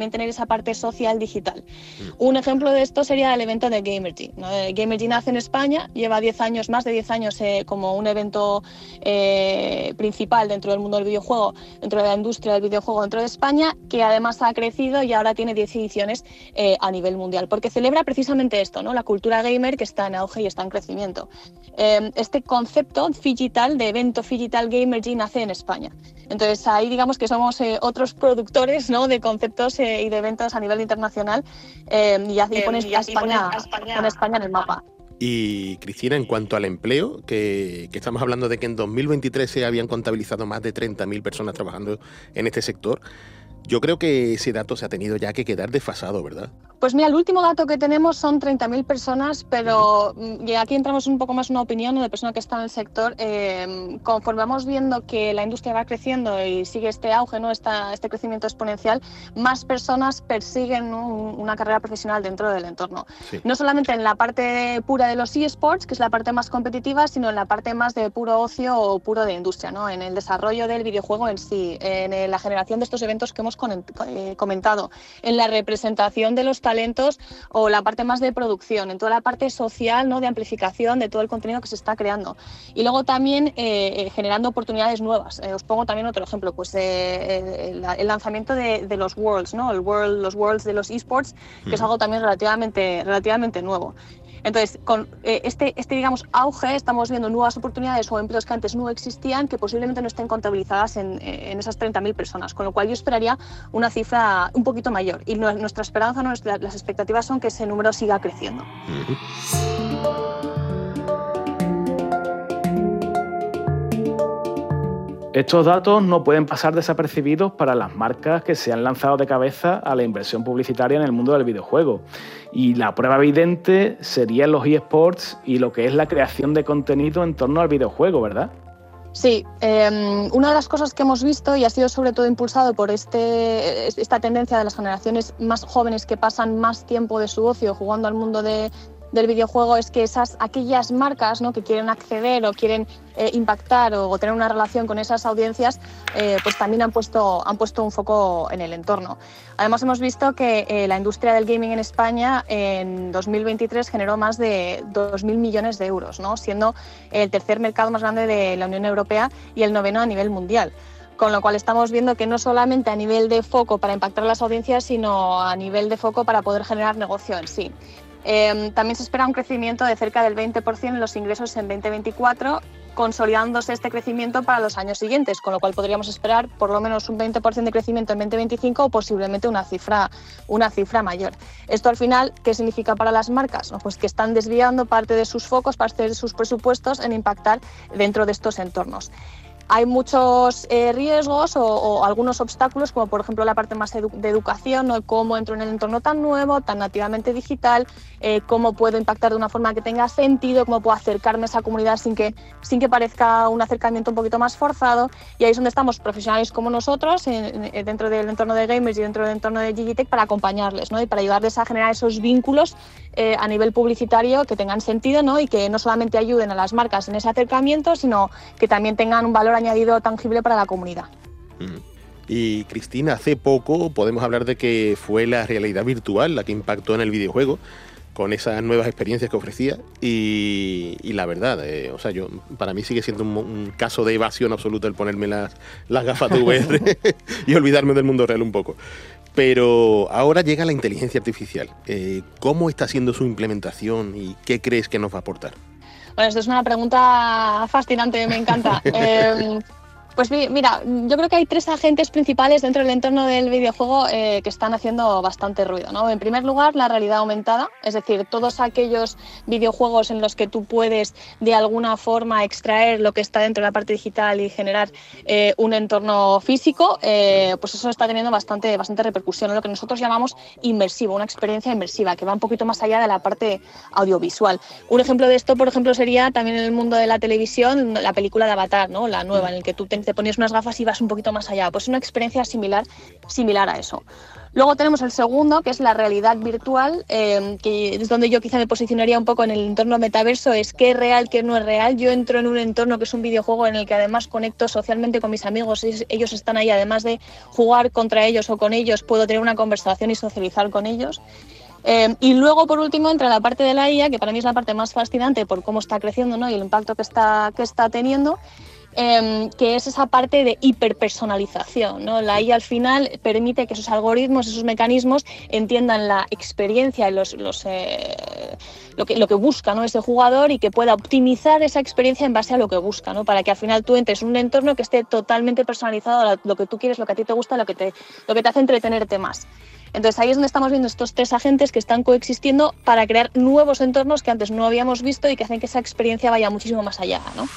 parte social digital. Un ejemplo de esto sería el evento de Gamergy, ¿no? Gamergy nace en España, lleva más de 10 años como un evento principal dentro del mundo del videojuego, dentro de la industria del videojuego dentro de España, que además ha crecido y ahora tiene 10 ediciones a nivel mundial, porque celebra precisamente esto, ¿no? La cultura gamer que está en auge y está en crecimiento. Este concepto digital, de evento digital Gamergy, nace en España. Entonces ahí digamos que somos otros productores, ¿no? De conceptos y de eventos a nivel internacional, y así pones a España en el mapa. Y Cristina, en cuanto al empleo, que estamos hablando de que en 2023 se habían contabilizado más de 30.000 personas trabajando en este sector, yo creo que ese dato se ha tenido ya que quedar desfasado, ¿verdad? Pues mira, el último dato que tenemos son 30.000 personas, pero y aquí entramos un poco más en una opinión, ¿no?, de persona que está en el sector. Conforme vamos viendo que la industria va creciendo y sigue este auge, ¿no?, este crecimiento exponencial, más personas persiguen, ¿no?, una carrera profesional dentro del entorno. Sí. No solamente en la parte pura de los eSports, que es la parte más competitiva, sino en la parte más de puro ocio o puro de industria, ¿no?, en el desarrollo del videojuego en sí, en la generación de estos eventos que hemos comentado, en la representación de los talentos o la parte más de producción, en toda la parte social, ¿no?, de amplificación de todo el contenido que se está creando. Y luego también generando oportunidades nuevas. Os pongo también otro ejemplo, pues el lanzamiento de los Worlds, ¿no?, los Worlds de los eSports, que es algo también relativamente nuevo. Entonces, con digamos, auge, estamos viendo nuevas oportunidades o empleos que antes no existían, que posiblemente no estén contabilizadas en esas 30.000 personas, con lo cual yo esperaría una cifra un poquito mayor. Y nuestra esperanza, las expectativas son que ese número siga creciendo. Estos datos no pueden pasar desapercibidos para las marcas que se han lanzado de cabeza a la inversión publicitaria en el mundo del videojuego. Y la prueba evidente serían los eSports y lo que es la creación de contenido en torno al videojuego, ¿verdad? Sí, una de las cosas que hemos visto, y ha sido sobre todo impulsado por esta tendencia de las generaciones más jóvenes que pasan más tiempo de su ocio jugando al mundo del videojuego, es que aquellas marcas, ¿no?, que quieren acceder o quieren impactar o tener una relación con esas audiencias, pues también han puesto un foco en el entorno. Además, hemos visto que la industria del gaming en España en 2023 generó más de 2.000 millones de euros, ¿no?, siendo el tercer mercado más grande de la Unión Europea y el 9º a nivel mundial. Con lo cual estamos viendo que no solamente a nivel de foco para impactar las audiencias, sino a nivel de foco para poder generar negocio en sí. También se espera un crecimiento de cerca del 20% en los ingresos en 2024, consolidándose este crecimiento para los años siguientes, con lo cual podríamos esperar por lo menos un 20% de crecimiento en 2025 o posiblemente una cifra mayor. Esto al final, ¿qué significa para las marcas? Pues que están desviando parte de sus focos, parte de sus presupuestos en impactar dentro de estos entornos. Hay muchos riesgos o algunos obstáculos, como por ejemplo la parte más de educación, ¿no?, cómo entro en el entorno tan nuevo, tan nativamente digital, cómo puedo impactar de una forma que tenga sentido, cómo puedo acercarme a esa comunidad sin que parezca un acercamiento un poquito más forzado. Y ahí es donde estamos profesionales como nosotros, dentro del entorno de gamers y dentro del entorno de Gigitech, para acompañarles, ¿no?, y para ayudarles a generar esos vínculos a nivel publicitario que tengan sentido, ¿no?, y que no solamente ayuden a las marcas en ese acercamiento, sino que también tengan un valor añadido tangible para la comunidad. Y Cristina, hace poco podemos hablar de que fue la realidad virtual la que impactó en el videojuego con esas nuevas experiencias que ofrecía y la verdad, para mí sigue siendo un caso de evasión absoluta el ponerme las gafas de VR y olvidarme del mundo real un poco. Pero ahora llega la inteligencia artificial. ¿Cómo está siendo su implementación y qué crees que nos va a aportar? Bueno, esto es una pregunta fascinante, me encanta. Pues mira, yo creo que hay 3 agentes principales dentro del entorno del videojuego que están haciendo bastante ruido, ¿no? En primer lugar, la realidad aumentada, es decir, todos aquellos videojuegos en los que tú puedes de alguna forma extraer lo que está dentro de la parte digital y generar un entorno físico, pues eso está teniendo bastante repercusión, lo que nosotros llamamos inmersivo, una experiencia inmersiva que va un poquito más allá de la parte audiovisual. Un ejemplo de esto, por ejemplo, sería también en el mundo de la televisión, la película de Avatar, ¿no?, la nueva, en el que tú te ponías unas gafas y vas un poquito más allá. Pues una experiencia similar a eso. Luego tenemos el segundo, que es la realidad virtual, que es donde yo quizá me posicionaría un poco en el entorno metaverso, es qué es real, qué no es real. Yo entro en un entorno que es un videojuego en el que además conecto socialmente con mis amigos, ellos están ahí, además de jugar contra ellos o con ellos, puedo tener una conversación y socializar con ellos. Y luego, por último, entra la parte de la IA, que para mí es la parte más fascinante por cómo está creciendo, ¿no? Y el impacto que está teniendo, que es esa parte de hiperpersonalización, ¿no? La IA al final permite que esos algoritmos, esos mecanismos entiendan la experiencia y lo que busca, ¿no? Ese jugador, y que pueda optimizar esa experiencia en base a lo que busca, ¿no? Para que al final tú entres en un entorno que esté totalmente personalizado a lo que tú quieres, lo que a ti te gusta, lo que te hace entretenerte más. Entonces ahí es donde estamos viendo estos tres agentes que están coexistiendo para crear nuevos entornos que antes no habíamos visto y que hacen que esa experiencia vaya muchísimo más allá, ¿no?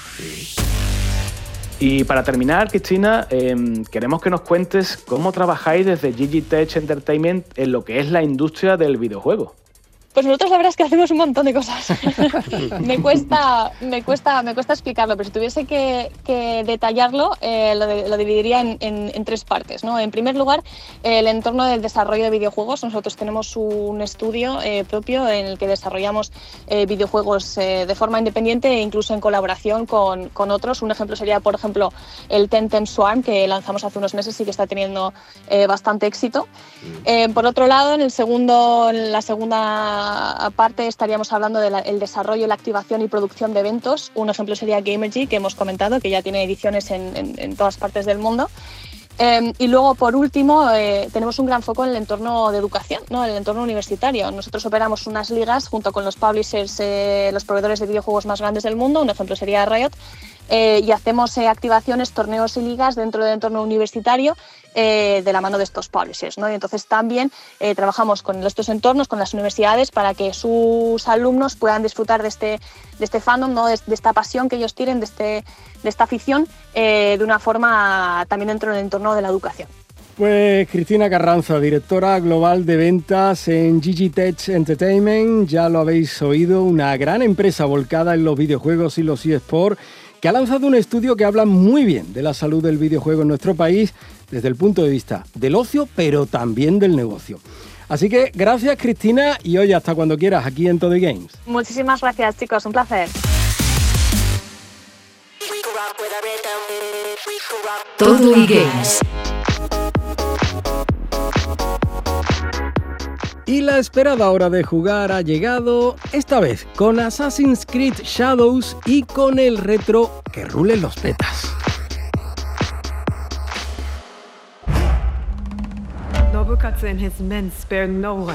Y para terminar, Cristina, queremos que nos cuentes cómo trabajáis desde Gigitech Entertainment en lo que es la industria del videojuego. Pues nosotros la verdad es que hacemos un montón de cosas. me cuesta explicarlo, pero si tuviese que detallarlo, lo dividiría en tres partes, ¿no? En primer lugar, el entorno del desarrollo de videojuegos. Nosotros tenemos un estudio propio en el que desarrollamos videojuegos de forma independiente e incluso en colaboración con otros. Un ejemplo sería, por ejemplo, el Temtem Swarm, que lanzamos hace unos meses y que está teniendo bastante éxito. Por otro lado, en la segunda aparte estaríamos hablando del desarrollo, la activación y producción de eventos. Un ejemplo sería Gamergy, que hemos comentado, que ya tiene ediciones en todas partes del mundo. Y luego, por último, tenemos un gran foco en el entorno de educación, ¿no? En el entorno universitario. Nosotros operamos unas ligas junto con los publishers, los proveedores de videojuegos más grandes del mundo. Un ejemplo sería Riot. Y hacemos activaciones, torneos y ligas dentro del entorno universitario de la mano de estos publishers, ¿no? Y entonces también trabajamos con estos entornos, con las universidades, para que sus alumnos puedan disfrutar de este fandom, ¿no? De esta pasión que ellos tienen, de esta afición, de una forma también dentro del entorno de la educación. Pues Cristina Carranza, directora global de ventas en Gigitech Entertainment, ya lo habéis oído, una gran empresa volcada en los videojuegos y los eSports, que ha lanzado un estudio que habla muy bien de la salud del videojuego en nuestro país desde el punto de vista del ocio, pero también del negocio. Así que gracias, Cristina, y oye, hasta cuando quieras aquí en Todo Games. Muchísimas gracias, chicos, un placer. Todo Games. Y la esperada hora de jugar ha llegado, esta vez con Assassin's Creed Shadows y con el retro que rulen los petas. Nobukatsu and his men spare no one.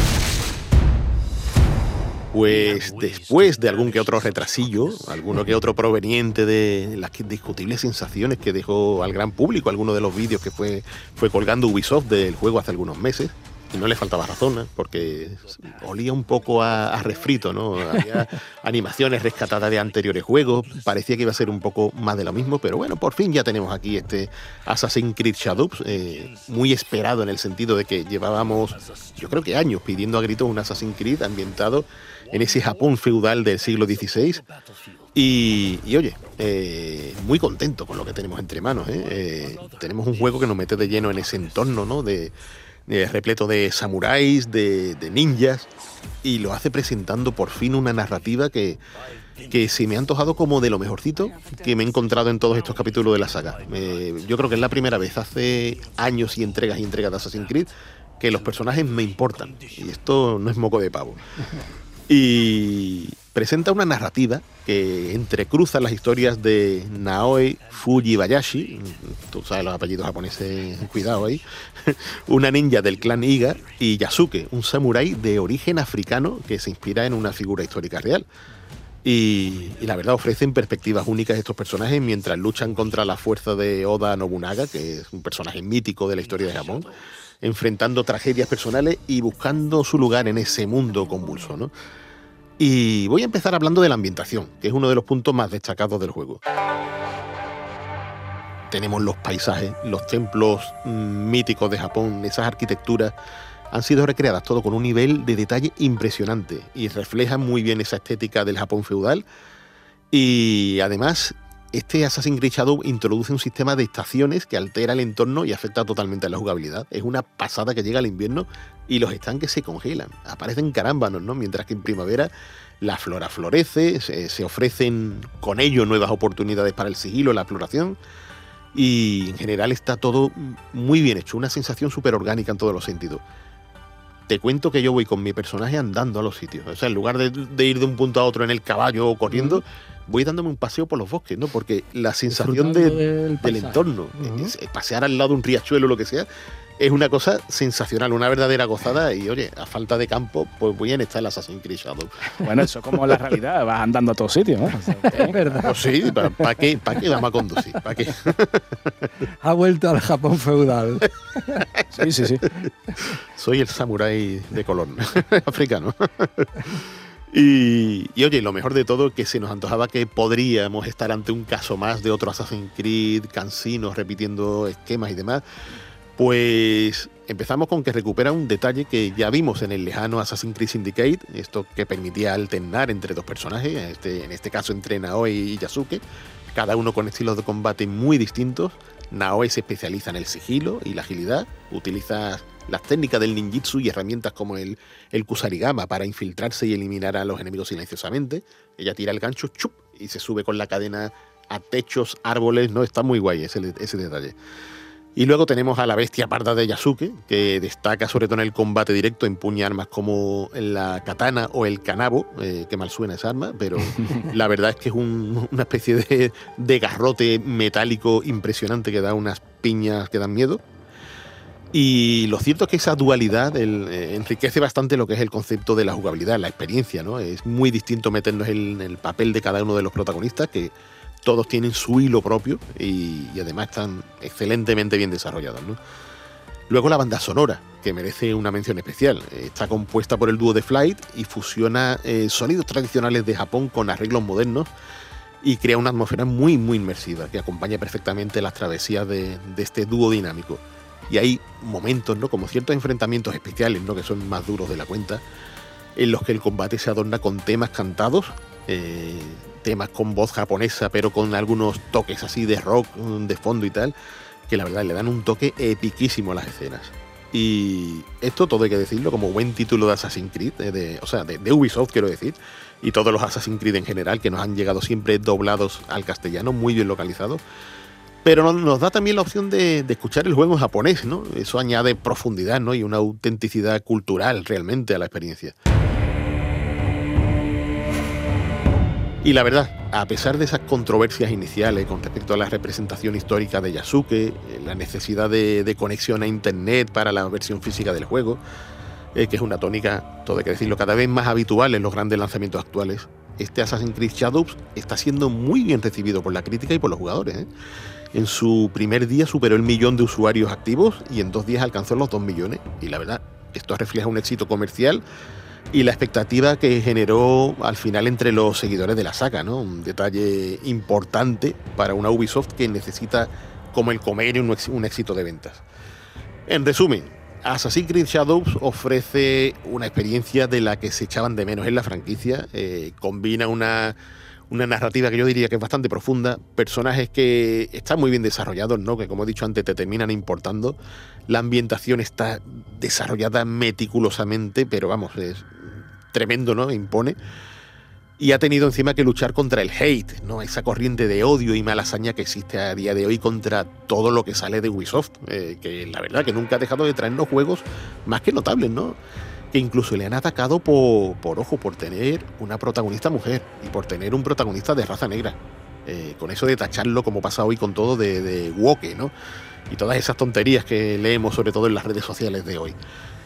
Pues después de algún que otro retrasillo, alguno que otro proveniente de las discutibles sensaciones que dejó al gran público alguno de los vídeos que fue colgando Ubisoft del juego hace algunos meses, y no le faltaba razón, ¿eh? Porque olía un poco a refrito, ¿no? Había animaciones rescatadas de anteriores juegos, parecía que iba a ser un poco más de lo mismo, pero bueno, por fin ya tenemos aquí este Assassin's Creed Shadows, muy esperado en el sentido de que llevábamos, yo creo que años, pidiendo a gritos un Assassin's Creed ambientado en ese Japón feudal del siglo XVI. Y oye, muy contento con lo que tenemos entre manos, ¿eh? Tenemos un juego que nos mete de lleno en ese entorno, ¿no? Repleto de samuráis, de ninjas, y lo hace presentando por fin una narrativa que se me ha antojado como de lo mejorcito que me he encontrado en todos estos capítulos de la saga. Yo creo que es la primera vez hace años y entregas de Assassin's Creed que los personajes me importan, y esto no es moco de pavo. Y presenta una narrativa que entrecruza las historias de Naoe Fujibayashi, tú sabes los apellidos japoneses, cuidado ahí, una ninja del clan Iga, y Yasuke, un samurái de origen africano que se inspira en una figura histórica real. Y la verdad ofrecen perspectivas únicas estos personajes mientras luchan contra la fuerza de Oda Nobunaga, que es un personaje mítico de la historia de Japón, enfrentando tragedias personales y buscando su lugar en ese mundo convulso, ¿no? Y voy a empezar hablando de la ambientación, que es uno de los puntos más destacados del juego. Tenemos los paisajes, los templos míticos de Japón, esas arquitecturas han sido recreadas todo con un nivel de detalle impresionante y reflejan muy bien esa estética del Japón feudal. Y además este Assassin's Creed Shadow introduce un sistema de estaciones que altera el entorno y afecta totalmente a la jugabilidad. Es una pasada que llega el invierno y los estanques se congelan, aparecen carámbanos, ¿no? Mientras que en primavera la flora florece, se ofrecen con ello nuevas oportunidades para el sigilo, la exploración, y en general está todo muy bien hecho, una sensación súper orgánica en todos los sentidos. Te cuento que yo voy con mi personaje andando a los sitios. O sea, en lugar de ir de un punto a otro en el caballo o corriendo, voy dándome un paseo por los bosques, ¿no? Porque la sensación del entorno, pasear al lado de un riachuelo o lo que sea, es una cosa sensacional, una verdadera gozada. Y oye, a falta de campo, pues bien está el Assassin's Creed Shadow. Bueno, eso es como la realidad, vas andando a todos sitios, ¿no? O sea, es verdad. Pues sí, ¿para qué vamos a conducir? ¿Para qué? Ha vuelto al Japón feudal. Sí. Soy el samurái de color africano. Y oye, lo mejor de todo es que se nos antojaba que podríamos estar ante un caso más de otro Assassin's Creed, cansinos, repitiendo esquemas y demás. Pues empezamos con que recupera un detalle que ya vimos en el lejano Assassin's Creed Syndicate, esto que permitía alternar entre dos personajes, en este caso entre Naoe y Yasuke, cada uno con estilos de combate muy distintos. Naoe se especializa en el sigilo y la agilidad, utiliza las técnicas del ninjitsu y herramientas como el kusarigama para infiltrarse y eliminar a los enemigos silenciosamente. Ella tira el gancho, ¡chup!, y se sube con la cadena a techos, árboles, ¿no? Está muy guay ese detalle. Y luego tenemos a la bestia parda de Yasuke, que destaca sobre todo en el combate directo, empuña armas como la katana o el kanabo, que mal suena esa arma, pero la verdad es que es una especie de garrote metálico impresionante que da unas piñas que dan miedo. Y lo cierto es que esa dualidad enriquece bastante lo que es el concepto de la jugabilidad, la experiencia, ¿no? Es muy distinto meternos en el papel de cada uno de los protagonistas, que todos tienen su hilo propio y además están excelentemente bien desarrollados, ¿no? Luego la banda sonora, que merece una mención especial. Está compuesta por el dúo de Flight y fusiona sonidos tradicionales de Japón con arreglos modernos y crea una atmósfera muy, muy inmersiva que acompaña perfectamente las travesías de este dúo dinámico. Y hay momentos, ¿no?, como ciertos enfrentamientos especiales, ¿no?, que son más duros de la cuenta, en los que el combate se adorna con temas cantados, temas con voz japonesa, pero con algunos toques así de rock de fondo y tal, que la verdad le dan un toque epiquísimo a las escenas. Y esto todo hay que decirlo como buen título de Assassin's Creed, de Ubisoft, quiero decir, y todos los Assassin's Creed en general, que nos han llegado siempre doblados al castellano, muy bien localizados. Pero nos da también la opción de escuchar el juego en japonés, ¿no? Eso añade profundidad, ¿no?, y una autenticidad cultural realmente a la experiencia. Y la verdad, a pesar de esas controversias iniciales con respecto a la representación histórica de Yasuke, la necesidad de conexión a internet para la versión física del juego, que es una tónica, todo hay que decirlo, cada vez más habitual en los grandes lanzamientos actuales, este Assassin's Creed Shadows está siendo muy bien recibido por la crítica y por los jugadores, ¿eh? En su primer día superó el 1 millón de usuarios activos y en 2 días alcanzó los 2 millones. Y la verdad, esto refleja un éxito comercial y la expectativa que generó al final entre los seguidores de la saga, ¿no? Un detalle importante para una Ubisoft que necesita, como el comer, un éxito de ventas. En resumen, Assassin's Creed Shadows ofrece una experiencia de la que se echaban de menos en la franquicia. Combina una narrativa que yo diría que es bastante profunda, personajes que están muy bien desarrollados, ¿no?, que como he dicho antes te terminan importando. La ambientación está desarrollada meticulosamente, pero vamos, es tremendo, ¿no?, impone. Y ha tenido encima que luchar contra el hate, ¿no?, esa corriente de odio y mala hazaña que existe a día de hoy contra todo lo que sale de Ubisoft, que la verdad que nunca ha dejado de traernos juegos más que notables, ¿no?, que incluso le han atacado por tener una protagonista mujer y por tener un protagonista de raza negra. Con eso de tacharlo, como pasa hoy con todo, de woke, ¿no? Y todas esas tonterías que leemos sobre todo en las redes sociales de hoy.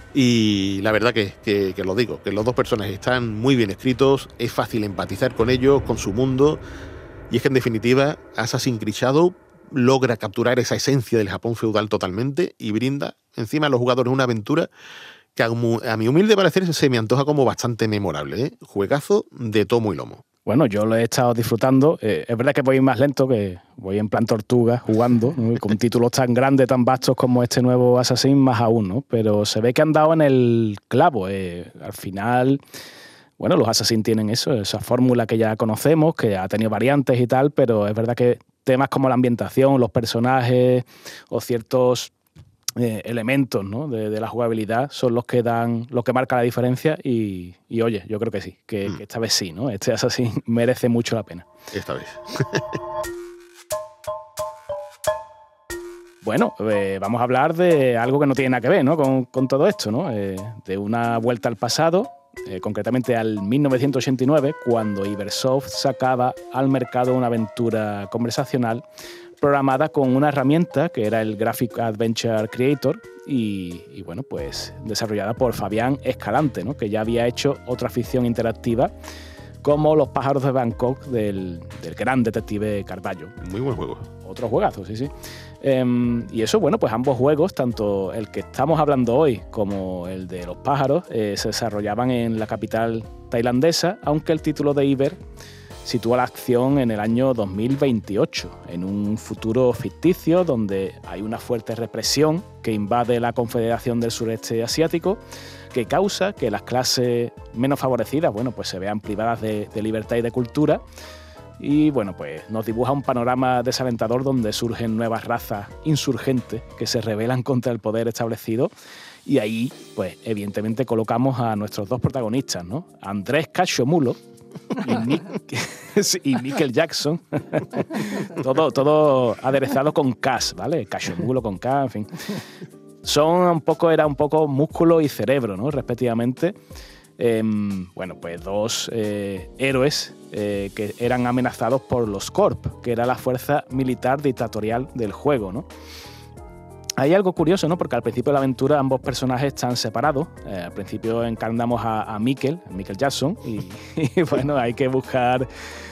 Y la verdad que lo digo, que los dos personajes están muy bien escritos, es fácil empatizar con ellos, con su mundo, y es que en definitiva Assassin's Creed Shadow logra capturar esa esencia del Japón feudal totalmente y brinda encima a los jugadores una aventura que a mi humilde parecer se me antoja como bastante memorable, ¿eh? Juegazo de tomo y lomo. Bueno, yo lo he estado disfrutando. Es verdad que voy más lento, que voy en plan tortuga jugando, ¿no? Con títulos tan grandes, tan vastos como este nuevo Assassin, más aún, ¿no? Pero se ve que han dado en el clavo. Al final, bueno, los Assassin tienen eso, esa fórmula que ya conocemos, que ha tenido variantes y tal, pero es verdad que temas como la ambientación, los personajes o ciertos elementos, ¿no?, de la jugabilidad son los que marcan la diferencia y oye, yo creo que sí, que esta vez sí, ¿no? Este Assassin merece mucho la pena. Esta vez. Bueno, vamos a hablar de algo que no tiene nada que ver, ¿no?, con todo esto, ¿no? De una vuelta al pasado, concretamente al 1989, cuando Ibersoft sacaba al mercado una aventura conversacional programada con una herramienta que era el Graphic Adventure Creator y bueno, pues desarrollada por Fabián Escalante, ¿no?, que ya había hecho otra ficción interactiva como Los pájaros de Bangkok del gran detective Carballo. Muy buen juego. Otro juegazo, sí. Y eso, bueno, pues ambos juegos, tanto el que estamos hablando hoy como el de Los pájaros, se desarrollaban en la capital tailandesa, aunque el título de Iber sitúa la acción en el año 2028, en un futuro ficticio donde hay una fuerte represión que invade la Confederación del Sureste Asiático, que causa que las clases menos favorecidas, bueno, pues se vean privadas de libertad y de cultura. Y bueno, pues nos dibuja un panorama desalentador donde surgen nuevas razas insurgentes que se rebelan contra el poder establecido. Y ahí, pues evidentemente colocamos a nuestros dos protagonistas, ¿no? Andrés Cachomulo y Michael Jackson. todo aderezado con Cas, ¿vale? Cachomulo con K, en fin. Era un poco músculo y cerebro, ¿no?, respectivamente. Bueno, pues dos héroes que eran amenazados por los Corp, que era la fuerza militar dictatorial del juego, ¿no? Hay algo curioso, ¿no?, porque al principio de la aventura ambos personajes están separados. Al principio encarnamos a Michael Jackson, y bueno, hay que buscar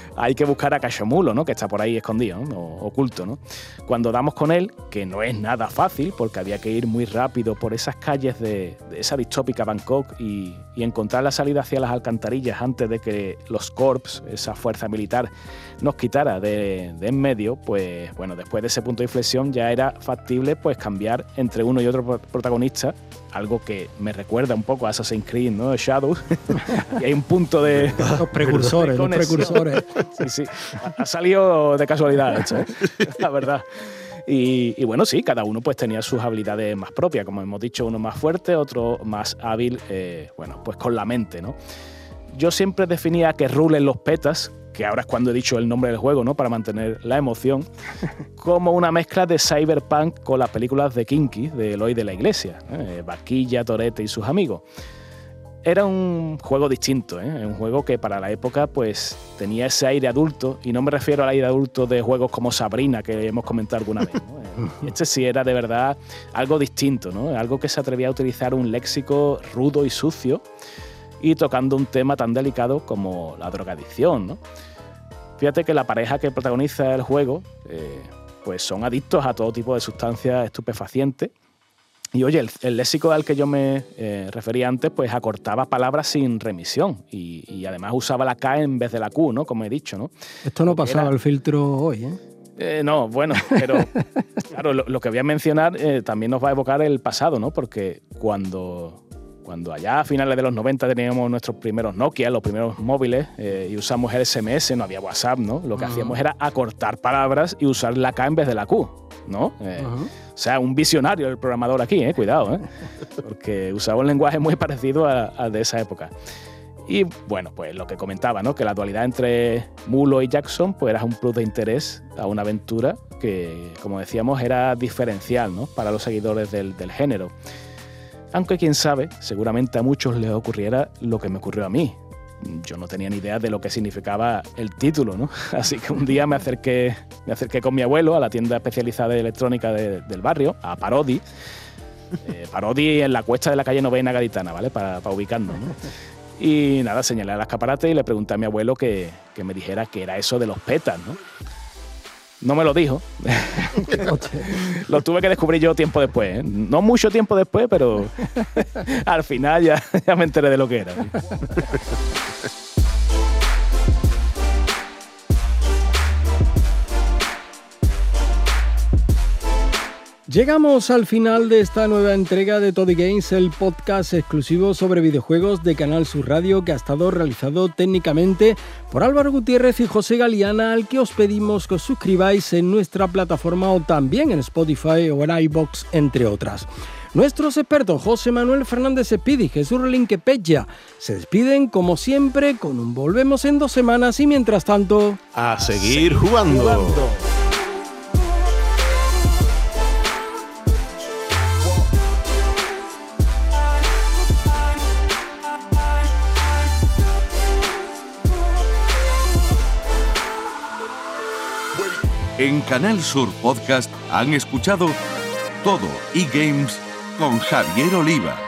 a Cachomulo, ¿no?, que está por ahí escondido, ¿no?, oculto, ¿no? Cuando damos con él, que no es nada fácil, porque había que ir muy rápido por esas calles de esa distópica Bangkok y encontrar la salida hacia las alcantarillas antes de que los Corps, esa fuerza militar, nos quitara de en medio, pues bueno, después de ese punto de inflexión ya era factible pues cambiar entre uno y otro protagonista, algo que me recuerda un poco a Assassin's Creed, ¿no?, Shadows. Y hay un punto de... Los precursores. Sí. Ha salido de casualidad esto, la verdad. Y bueno, sí, cada uno pues tenía sus habilidades más propias, como hemos dicho, uno más fuerte, otro más hábil, bueno, pues con la mente, ¿no? Yo siempre definía que Rulen los Petas, que ahora es cuando he dicho el nombre del juego, ¿no?, para mantener la emoción, como una mezcla de Cyberpunk con las películas de Kinky, de Eloy de la Iglesia, Vaquilla, Torete y sus amigos. Era un juego distinto, un juego que para la época pues tenía ese aire adulto, y no me refiero al aire adulto de juegos como Sabrina, que hemos comentado alguna vez, ¿no? Este sí era de verdad algo distinto, ¿no?, algo que se atrevía a utilizar un léxico rudo y sucio y tocando un tema tan delicado como la drogadicción, ¿no? Fíjate que la pareja que protagoniza el juego pues son adictos a todo tipo de sustancias estupefacientes. Y oye, el léxico al que yo me refería antes, pues acortaba palabras sin remisión y además usaba la K en vez de la Q, ¿no?, como he dicho, ¿no? Esto no pasaba el filtro hoy, no, bueno, pero claro, lo que voy a mencionar también nos va a evocar el pasado, ¿no? Porque cuando allá a finales de los 90 teníamos nuestros primeros Nokia, los primeros móviles, y usamos el SMS, no había WhatsApp, ¿no? Lo que hacíamos era acortar palabras y usar la K en vez de la Q, ¿no? O sea, un visionario el programador aquí, cuidado, porque usaba un lenguaje muy parecido al de esa época. Y bueno, pues lo que comentaba, ¿no?, que la dualidad entre Mulo y Jackson pues era un plus de interés a una aventura que, como decíamos, era diferencial, ¿no?, para los seguidores del género. Aunque quién sabe, seguramente a muchos les ocurriera lo que me ocurrió a mí. Yo no tenía ni idea de lo que significaba el título, ¿no? Así que un día me acerqué con mi abuelo a la tienda especializada de electrónica del barrio, a Parodi. Parodi en la cuesta de la calle Novena Gaditana, ¿vale? Para ubicarnos, ¿no? Y nada, señalé al escaparate y le pregunté a mi abuelo que me dijera qué era eso de los petas, ¿no? No me lo dijo. Lo tuve que descubrir yo tiempo después, No mucho tiempo después, pero al final ya me enteré de lo que era. Llegamos al final de esta nueva entrega de Toddy Games, el podcast exclusivo sobre videojuegos de Canal Sur Radio, que ha estado realizado técnicamente por Álvaro Gutiérrez y José Galiana, al que os pedimos que os suscribáis en nuestra plataforma o también en Spotify o en iVoox, entre otras. Nuestros expertos José Manuel Fernández Espidi y Jesús Relinque Pella se despiden como siempre con un volvemos en 2 semanas y mientras tanto a seguir jugando. En Canal Sur Podcast han escuchado Todo eGames con Javier Oliva.